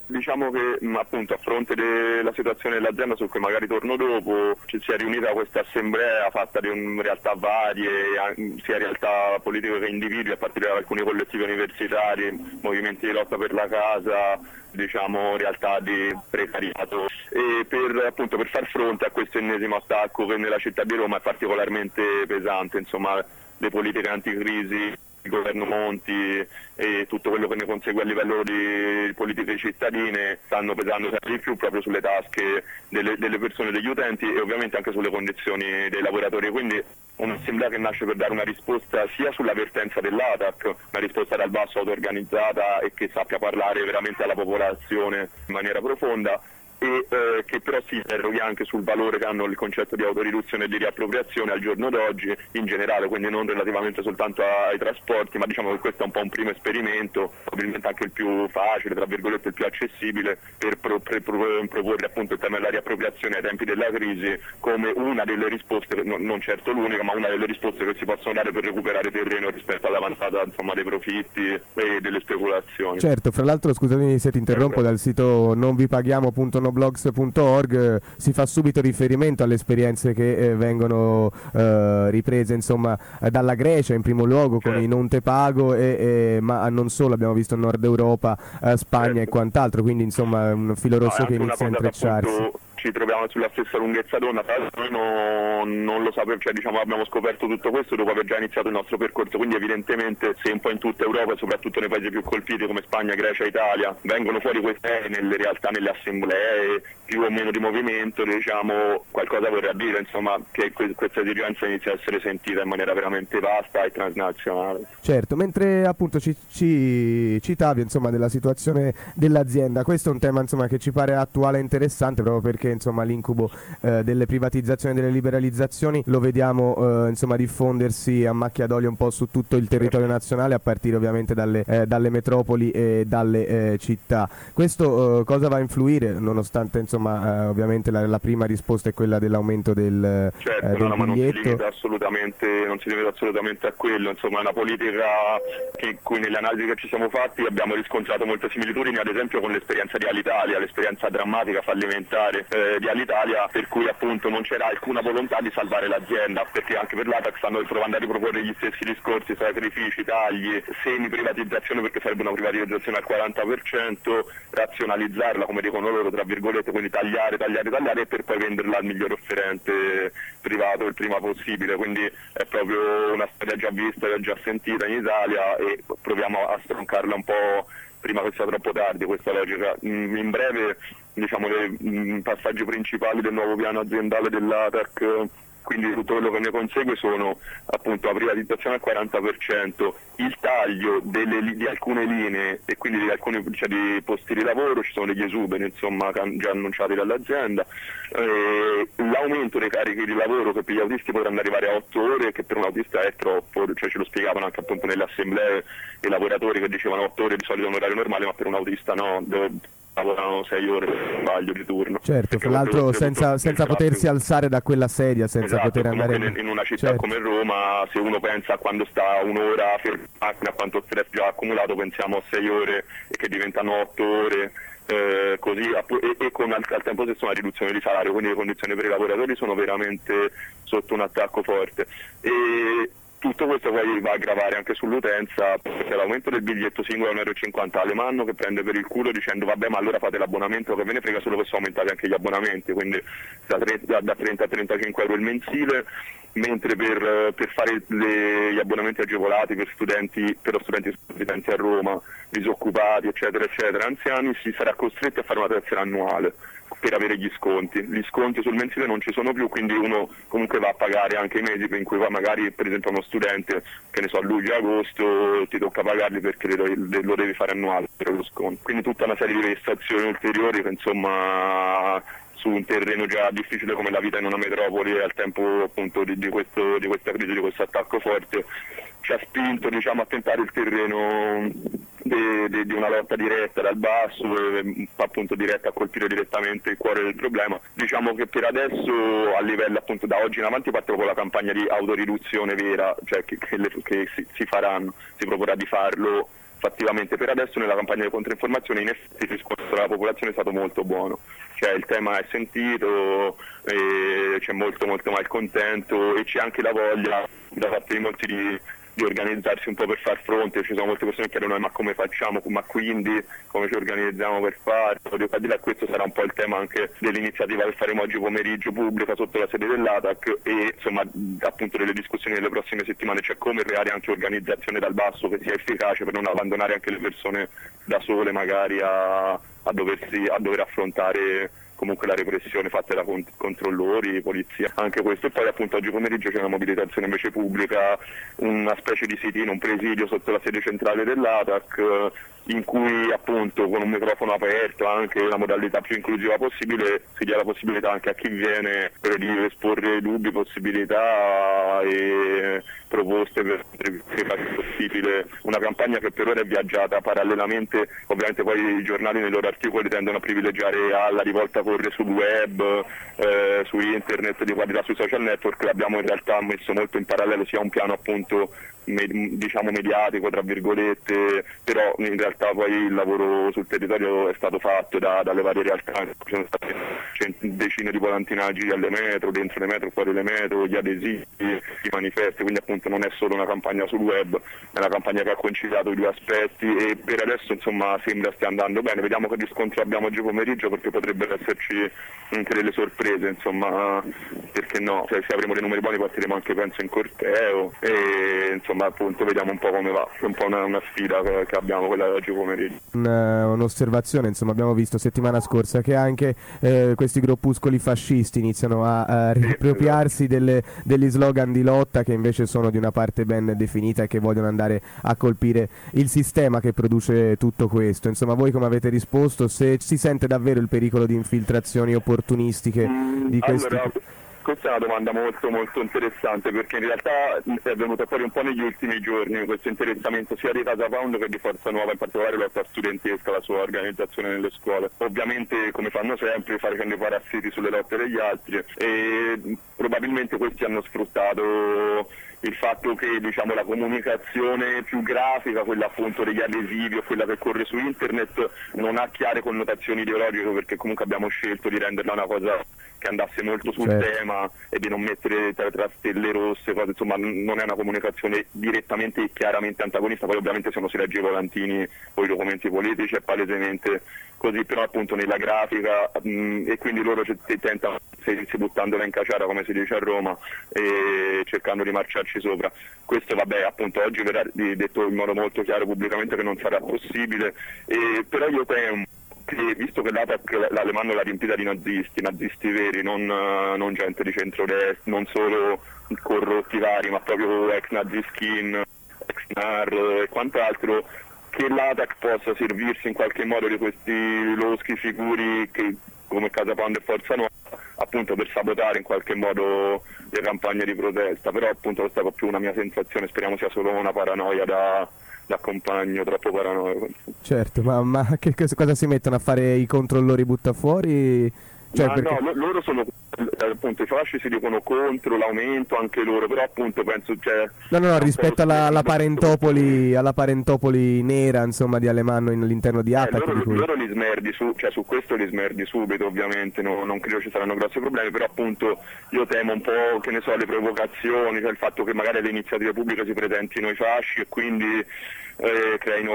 Diciamo che appunto a fronte della situazione dell'azienda, su cui magari torno dopo, ci si è riunita questa assemblea fatta di realtà varie, sia realtà politiche che individui, a partire da alcuni collettivi universitari, movimenti di lotta per la casa, diciamo realtà di precariato, e per far fronte a questo ennesimo attacco che nella città di Roma è particolarmente pesante, insomma le politiche anticrisi, il governo Monti e tutto quello che ne consegue a livello di politiche cittadine stanno pesando sempre di più proprio sulle tasche delle persone, degli utenti, e ovviamente anche sulle condizioni dei lavoratori. Quindi un'assemblea che nasce per dare una risposta sia sulla vertenza dell'ATAC, una risposta dal basso, auto-organizzata e che sappia parlare veramente alla popolazione in maniera profonda, e che però si interroghi anche sul valore che hanno il concetto di autoriduzione e di riappropriazione al giorno d'oggi in generale, quindi non relativamente soltanto ai trasporti, ma diciamo che questo è un po' un primo esperimento, probabilmente anche il più facile, tra virgolette il più accessibile, per proporre appunto il tema della riappropriazione ai tempi della crisi come una delle risposte, non certo l'unica, ma una delle risposte che si possono dare per recuperare terreno rispetto all'avanzata dei profitti e delle speculazioni. Certo, fra l'altro scusatemi se ti interrompo, dal sito nonvipaghiamo.noblogs.org si fa subito riferimento alle esperienze che vengono riprese insomma dalla Grecia in primo luogo con i non te pago, ma non solo, abbiamo visto in Nord Europa, Spagna e quant'altro, quindi insomma un filo rosso che inizia a intrecciarsi. Ci troviamo sulla stessa lunghezza d'onda, tra l'altro noi non lo sapevamo, cioè diciamo abbiamo scoperto tutto questo dopo aver già iniziato il nostro percorso, quindi evidentemente se un po' in tutta Europa, soprattutto nei paesi più colpiti come Spagna, Grecia, Italia, vengono fuori queste nelle realtà, nelle assemblee più o meno di movimento, diciamo qualcosa vorrà dire insomma che questa esigenza inizia a essere sentita in maniera veramente vasta e transnazionale. Certo, mentre appunto ci citavi insomma della situazione dell'azienda, questo è un tema insomma che ci pare attuale e interessante proprio perché insomma l'incubo delle privatizzazioni e delle liberalizzazioni lo vediamo insomma diffondersi a macchia d'olio un po' su tutto il territorio nazionale, a partire ovviamente dalle metropoli e dalle città. Questo cosa va a influire, nonostante insomma ovviamente la prima risposta è quella dell'aumento del biglietto? Ma non si limita assolutamente a quello, insomma è una politica che cui nelle analisi che ci siamo fatti abbiamo riscontrato molte similitudini, ad esempio con l'esperienza di Alitalia, l'esperienza drammatica fallimentare di Alitalia, per cui appunto non c'era alcuna volontà di salvare l'azienda, perché anche per l'ATAC stanno provando a riproporre gli stessi discorsi, sacrifici, tagli, semi-privatizzazione, perché sarebbe una privatizzazione al 40%, razionalizzarla come dicono loro tra virgolette, quindi tagliare per poi venderla al miglior offerente privato il prima possibile, quindi è proprio una storia già vista e già sentita in Italia e proviamo a stroncarla un po' prima che sia troppo tardi questa logica. In breve diciamo i passaggi principali del nuovo piano aziendale dell'ATAC, quindi tutto quello che ne consegue sono appunto la privatizzazione al 40%, il taglio di alcune linee e quindi di alcuni di posti di lavoro, ci sono degli esuberi insomma già annunciati dall'azienda, l'aumento dei carichi di lavoro che per gli autisti potranno arrivare a 8 ore, che per un autista è troppo, cioè ce lo spiegavano anche appunto nelle assemblee i lavoratori che dicevano 8 ore di solito è un orario normale, ma per un autista no, lavorano 6 ore per sbaglio di turno. Certo, fra l'altro senza potersi alzare da quella sedia, senza poter andare in una città come Roma, se uno pensa a quando sta un'ora fermo in macchina, a quanto stress già accumulato, pensiamo a 6 ore che diventano 8 ore. Così e con al tempo stesso una riduzione di salario, quindi le condizioni per i lavoratori sono veramente sotto un attacco forte. E tutto questo poi va a gravare anche sull'utenza, perché l'aumento del biglietto singolo è 1,50 €, Alemanno che prende per il culo dicendo vabbè ma allora fate l'abbonamento, che ve ne frega solo che sono aumentati anche gli abbonamenti, quindi da 30 a 35 € il mensile, mentre per fare gli abbonamenti agevolati per lo studenti residenti a Roma, disoccupati eccetera eccetera, anziani, si sarà costretti a fare una tessera annuale per avere gli sconti sul mensile non ci sono più, quindi uno comunque va a pagare anche i mesi in cui va magari per esempio uno studente che ne so a luglio agosto ti tocca pagarli perché lo devi fare annuale per lo sconto, quindi tutta una serie di vessazioni ulteriori che insomma su un terreno già difficile come la vita in una metropoli al tempo appunto di questa crisi, di questo attacco forte, ci ha spinto a tentare il terreno di una lotta diretta dal basso, appunto diretta a colpire direttamente il cuore del problema. Diciamo che per adesso a livello appunto da oggi in avanti parto con la campagna di autoriduzione vera, cioè che si faranno, si proporrà di farlo fattivamente. Per adesso nella campagna di controinformazione in effetti il riscontro della popolazione è stato molto buono, cioè il tema è sentito, c'è molto malcontento e c'è anche la voglia da parte di molti di organizzarsi un po' per far fronte. Ci sono molte persone che chiedono ma come facciamo, ma quindi come ci organizziamo per farlo. Questo sarà un po' il tema anche dell'iniziativa che faremo oggi pomeriggio pubblica sotto la sede dell'ATAC e insomma appunto delle discussioni delle prossime settimane, cioè come creare anche organizzazione dal basso che sia efficace per non abbandonare anche le persone da sole magari a dover affrontare comunque la repressione fatta da controllori, polizia, anche questo. E poi appunto oggi pomeriggio c'è una mobilitazione invece pubblica, una specie di sit-in, un presidio sotto la sede centrale dell'ATAC, in cui appunto con un microfono aperto, anche la modalità più inclusiva possibile, si dia la possibilità anche a chi viene di esporre dubbi, possibilità e proposte per fare possibile una campagna che per ora è viaggiata parallelamente. Ovviamente poi i giornali nei loro articoli tendono a privilegiare alla rivolta corre sul web, su internet, di qualità sui social network. L'abbiamo in realtà messo molto in parallelo sia un piano appunto diciamo mediatico tra virgolette, però in realtà poi il lavoro sul territorio è stato fatto dalle varie realtà. Ci sono state decine di volantinaggi alle metro, dentro le metro, fuori le metro, gli adesivi, i manifesti, quindi appunto non è solo una campagna sul web, è una campagna che ha conciliato i due aspetti e per adesso insomma sembra stia andando bene. Vediamo che riscontro abbiamo oggi pomeriggio, perché potrebbero esserci anche delle sorprese, insomma, perché no, cioè, se avremo dei numeri buoni partiremo anche penso in corteo e insomma appunto vediamo un po' come va. È un po' una sfida che abbiamo quella di oggi pomeriggio. Un'osservazione, insomma, abbiamo visto settimana scorsa che anche questi gruppuscoli fascisti iniziano a riappropriarsi degli slogan di lotta che invece sono di una parte ben definita e che vogliono andare a colpire il sistema che produce tutto questo. Insomma, voi come avete risposto? Se si sente davvero il pericolo di infiltrazioni opportunistiche di questi... Allora, questa è una domanda molto interessante, perché in realtà è venuto fuori un po' negli ultimi giorni questo interessamento sia di Casa Pound che di Forza Nuova, in particolare lotta studentesca, la sua organizzazione nelle scuole. Ovviamente, come fanno sempre, facendo i parassiti sulle lotte degli altri, e probabilmente questi hanno sfruttato il fatto che diciamo la comunicazione più grafica, quella appunto degli adesivi o quella che corre su internet, non ha chiare connotazioni ideologiche, perché comunque abbiamo scelto di renderla una cosa che andasse molto sul tema e di non mettere tra stelle rosse, cose, insomma non è una comunicazione direttamente e chiaramente antagonista. Poi ovviamente se uno si legge i volantini o i documenti politici è palesemente così, però appunto nella grafica e quindi loro tentano si buttandola in caciara, come si dice a Roma, e cercando di marciarci sopra. Questo vabbè appunto oggi verrà detto in modo molto chiaro pubblicamente che non sarà possibile, però io temo che, visto che l'ATAC l'Alemanno l'ha riempita di nazisti veri, non gente di centrodestra, non solo corrotti vari, ma proprio ex nazi skin, ex NAR e quant'altro, che l'ATAC possa servirsi in qualche modo di questi loschi figuri che, come Casa Pound e Forza Nuova, appunto per sabotare in qualche modo le campagne di protesta. Però appunto questa è più una mia sensazione, speriamo sia solo una paranoia da compagno troppo paranoico. Certo, ma cosa si mettono a fare i controllori buttafuori? Cioè, perché... No, loro sono appunto i fasci si dicono contro l'aumento anche loro, però appunto penso no, rispetto alla parentopoli nera, insomma, di Alemanno all'interno di ATAC. Loro li smerdi su questo li smerdi subito, ovviamente non credo ci saranno grossi problemi, però appunto io temo un po', che ne so, le provocazioni, cioè il fatto che magari alle iniziative pubbliche si presentino i fasci e quindi creino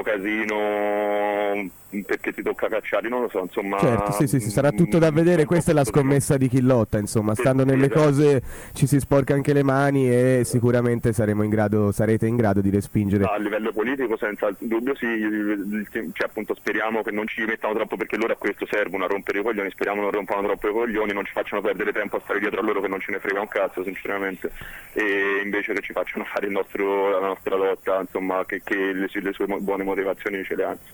casino perché ti tocca cacciare, non lo so, insomma. Certo, sì, sarà tutto da vedere. Questa è la scommessa di chi lotta, insomma, stando nelle cose ci si sporca anche le mani e sicuramente sarete in grado di respingere. A livello politico senza dubbio sì, cioè appunto speriamo che non ci mettano troppo, perché loro a questo servono, a rompere i coglioni, speriamo non rompano troppo i coglioni, non ci facciano perdere tempo a stare dietro a loro che non ce ne frega un cazzo sinceramente, e invece che ci facciano fare la nostra lotta, insomma, che le sue buone motivazioni ce le hanno.